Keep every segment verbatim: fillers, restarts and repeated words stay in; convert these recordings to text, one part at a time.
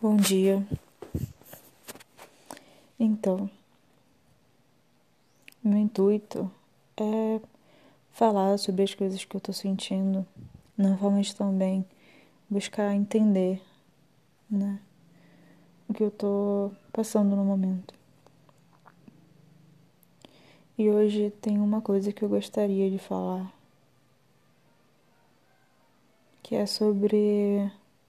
Bom dia. Então, meu intuito é falar sobre as coisas que eu tô sentindo, novamente também buscar entender, né, o que eu tô passando no momento. E hoje tem uma coisa que eu gostaria de falar, que é sobre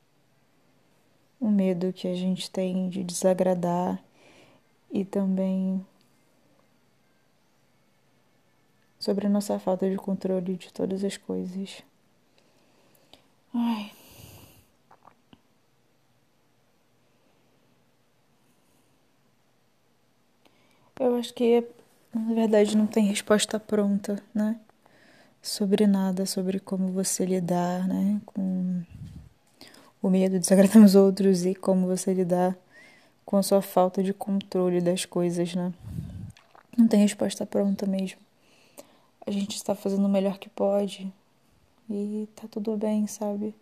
o medo que a gente tem de desagradar e também sobre a nossa falta de controle de todas as coisas. Ai, eu acho que na verdade não tem resposta pronta, né? Sobre nada, sobre como você lidar, né? Com o medo de desagradar os outros e como você lidar com a sua falta de controle das coisas, né? Não tem resposta pronta mesmo. A gente está fazendo o melhor que pode e tá tudo bem, sabe?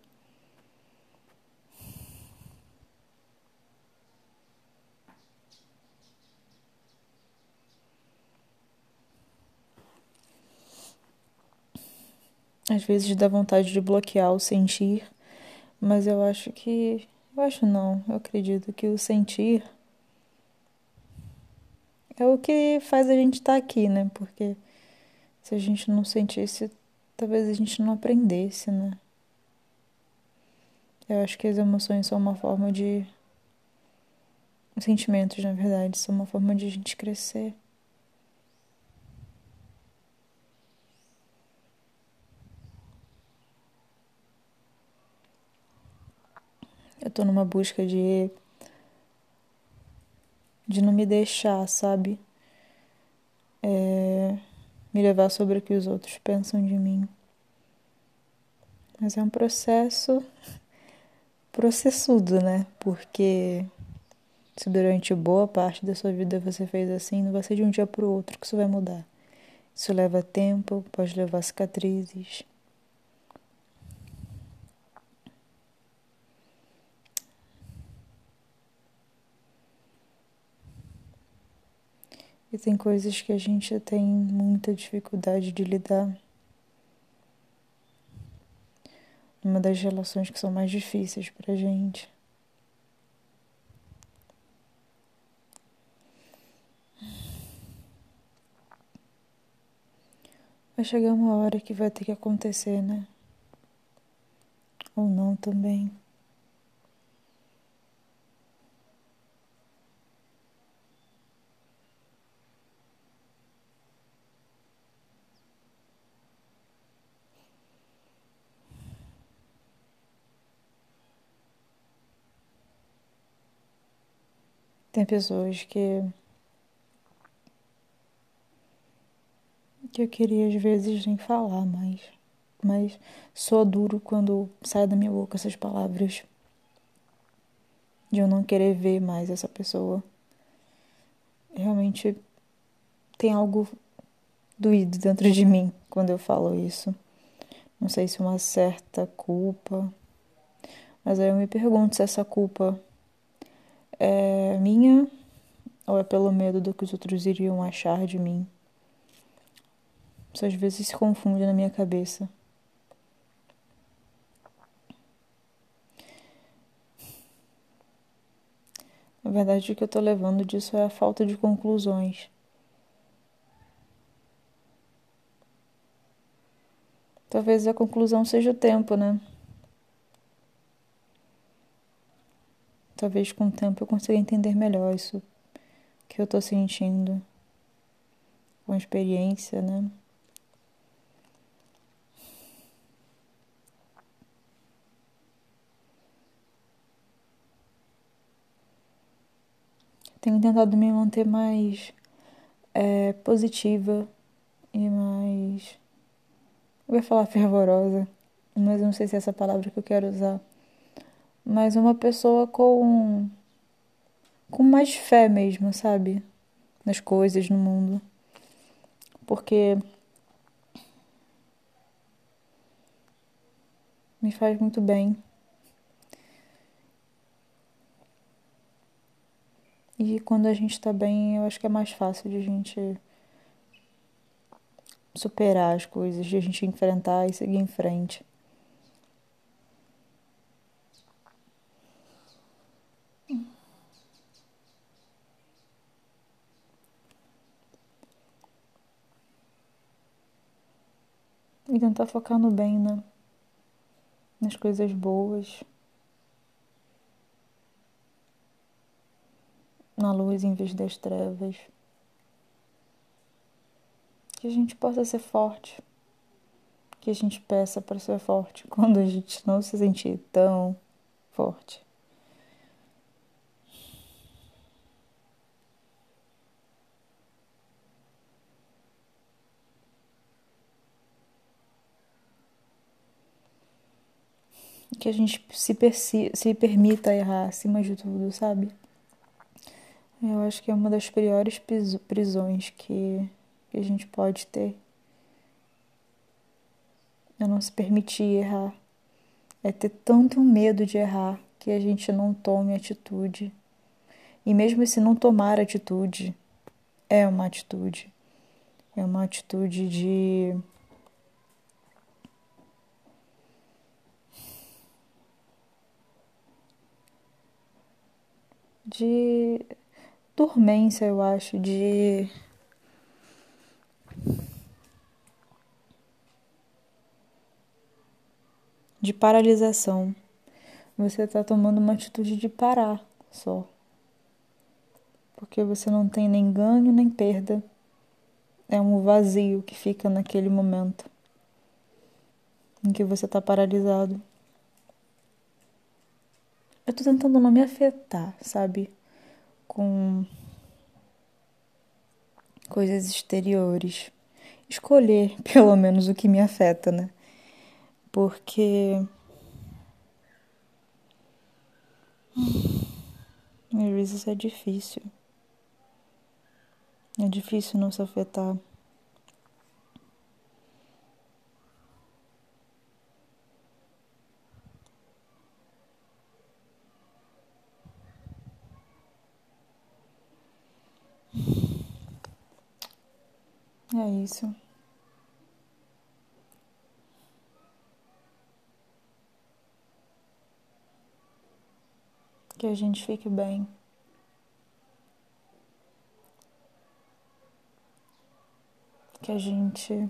Às vezes dá vontade de bloquear o sentir, mas eu acho que. Eu acho não, eu acredito que o sentir é o que faz a gente estar aqui, né? Porque se a gente não sentisse, talvez a gente não aprendesse, né? Eu acho que as emoções são uma forma de. Os sentimentos, na verdade, são uma forma de a gente crescer. Eu tô numa busca de. de não me deixar, sabe? É, me levar sobre o que os outros pensam de mim. Mas é um processo processudo, né? Porque se durante boa parte da sua vida você fez assim, não vai ser de um dia pro outro que isso vai mudar. Isso leva tempo, pode levar cicatrizes. E tem coisas que a gente tem muita dificuldade de lidar. Uma das relações que são mais difíceis pra gente. Vai chegar uma hora que vai ter que acontecer, né? Ou não também. Tem pessoas que, que eu queria às vezes nem falar mais. Mas soa duro quando sai da minha boca essas palavras. De eu não querer ver mais essa pessoa. Realmente tem algo doído dentro de mim quando eu falo isso. Não sei se é uma certa culpa. Mas aí eu me pergunto se essa culpa é minha ou é pelo medo do que os outros iriam achar de mim. Isso às vezes se confunde na minha cabeça. Na verdade, o que eu tô levando disso é a falta de conclusões. Talvez a conclusão seja o tempo, né? Talvez com o tempo eu consiga entender melhor isso que eu tô sentindo com a experiência, né? Tenho tentado me manter mais é, positiva e mais. Eu ia falar fervorosa, mas eu não sei se é essa palavra que eu quero usar. Mas uma pessoa com. com mais fé mesmo, sabe? Nas coisas, no mundo. Porque me faz muito bem. E quando a gente tá bem, eu acho que é mais fácil de a gente superar as coisas, de a gente enfrentar e seguir em frente. E tentar focar no bem, né? Nas coisas boas, na luz em vez das trevas. Que a gente possa ser forte. Que a gente peça para ser forte quando a gente não se sentir tão forte. Que a gente se, perci- se permita errar acima de tudo, sabe? Eu acho que é uma das piores prisões que, que a gente pode ter. É não se permitir errar. É ter tanto medo de errar que a gente não tome atitude. E mesmo se não tomar atitude, é uma atitude. É uma atitude de de dormência, eu acho, de de paralisação. Você está tomando uma atitude de parar só. Porque você não tem nem ganho nem perda. É um vazio que fica naquele momento em que você está paralisado. Eu tô tentando não me afetar, sabe? Com coisas exteriores. Escolher, pelo menos, o que me afeta, né? Porque às vezes é difícil. É difícil não se afetar. É isso. Que a gente fique bem. Que a gente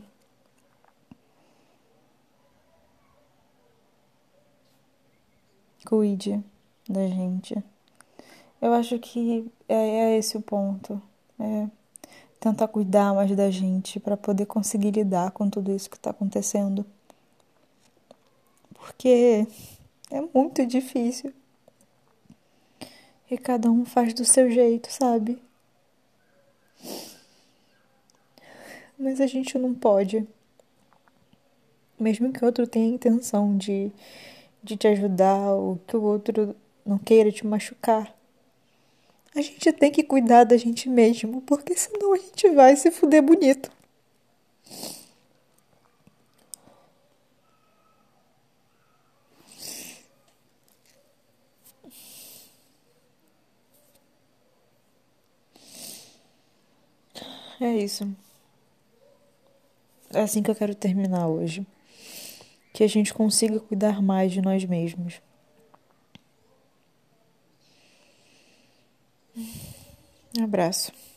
cuide da gente. Eu acho que é, é esse o ponto. É tentar cuidar mais da gente para poder conseguir lidar com tudo isso que está acontecendo. Porque é muito difícil. E cada um faz do seu jeito, sabe? Mas a gente não pode. Mesmo que o outro tenha a intenção de, de te ajudar ou que o outro não queira te machucar. A gente tem que cuidar da gente mesmo, porque senão a gente vai se fuder bonito. É isso. É assim que eu quero terminar hoje. Que a gente consiga cuidar mais de nós mesmos. Um abraço.